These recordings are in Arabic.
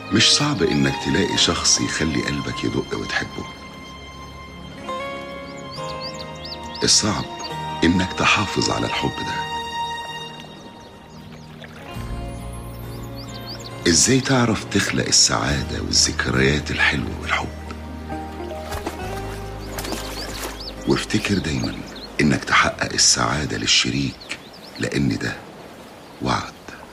مش صعب إنك تلاقي شخص يخلي قلبك يدق وتحبه. الصعب إنك تحافظ على الحب ده. إزاي تعرف تخلق السعادة والذكريات الحلوة والحب؟ وافتكر دايما إنك تحقق السعادة للشريك، لأن ده وعد.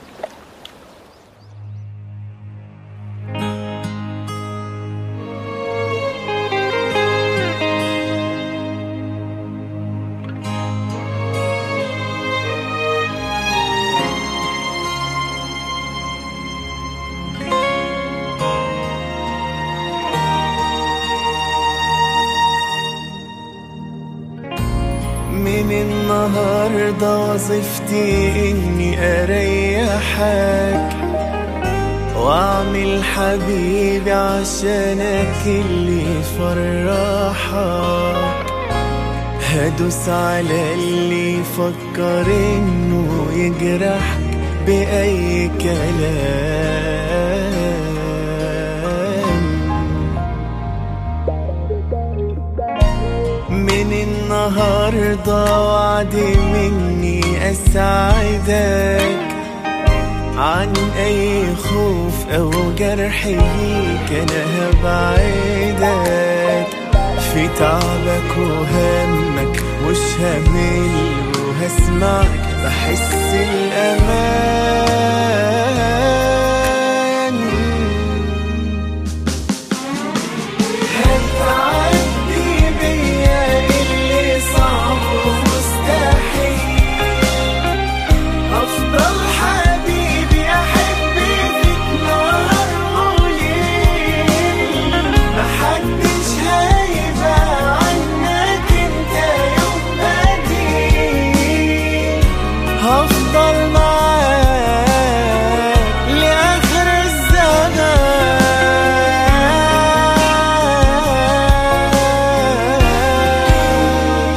من النهاردة وظيفتي إني أريحك وأعمل حبيبي عشانك اللي يفرحك. هدوس على اللي يفكر إنه يجرحك بأي كلام. من النهاردة وعدي مني أساعدك عن أي خوف أو جرح ليك. أنا هبعدك في تعبك وهمك، مش همل وهسمعك بحس الأمان. هتعدي بيا اللي صعب ومستحيل، أفضل حبيبي أحب فيك نهار وليل. محدش هيبقى عنك انت يوم بديل، هفضل معاك لآخر الزمان.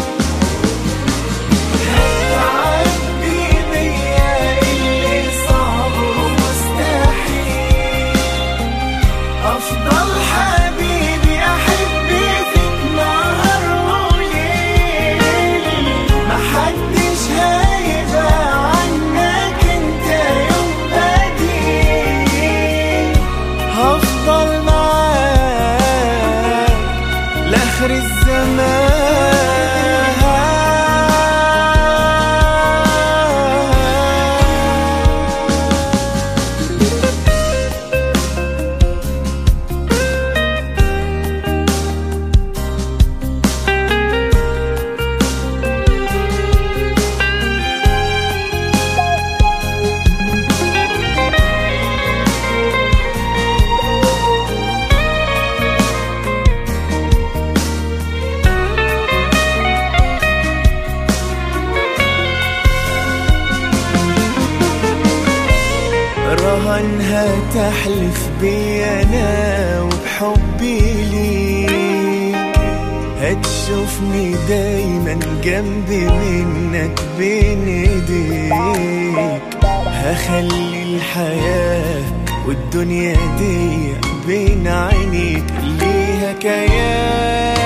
هتعدي بيا اللي صعب ومستحيل، أفضل حبيبي أحب فيك نهار وليل. محدش هيبقى عنك انت يوم بديل، هفضل معاك لآخر رهن هتحلف بيا أنا وبحبي ليك، هتشوفني دايما جنبي منك بين ايديك. هخلي الحياة والدنيا دي بين عينيك ليها كيان.